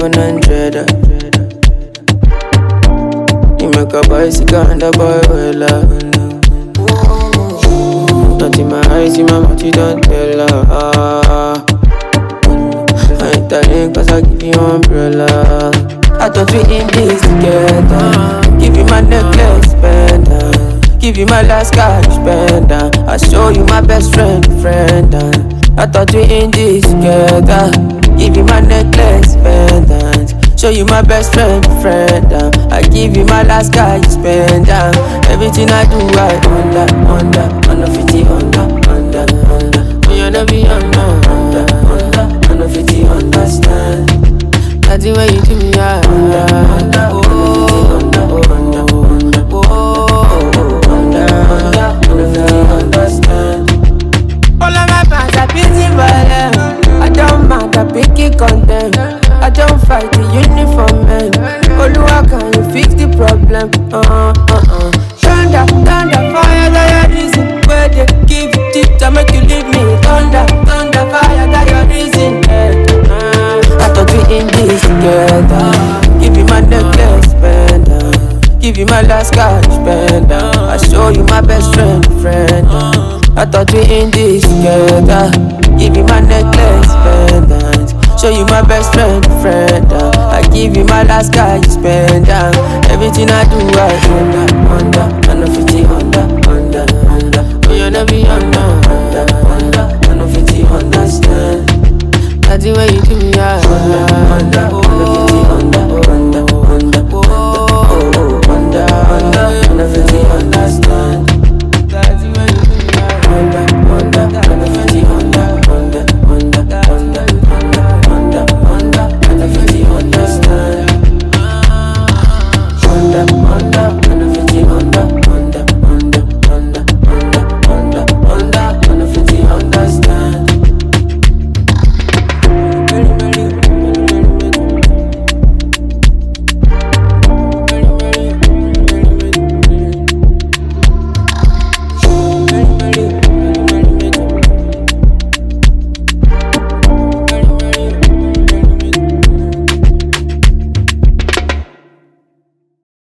700. You make a bicycle and a boy well up. Not in my eyes, in my mouth, you don't tell her. I ain't telling cause I give you umbrella. I thought we in this together. Give you my necklace, pendant. Give you my last cash, pendant. I show you my best friend. I thought we in this together. Give you my necklace, pendant. Show you my best friend. I give you my last cash, pendant. Everything I do, I under 50 under. Me wanna be under 50 understand. That's the way you do me, understand. All of my fans are busy violent. I don't mind, I pick it content. I don't fight the uniform man. Oluwa, can you fix the problem? Thunder, fire, that your reason. Where they give you teeth, I make you leave me. Thunder, fire, that your reason. I thought we in this together. Give you my necklace, pendant. Give you my last cash, pendant. I show you my best friend. I thought we in this together. Give you my necklace, pendant. Show you my best friend. I give you my last cash, pendant. Everything I do, I under 50 under. We wanna be under 50 understand. That's the way you do me, under 50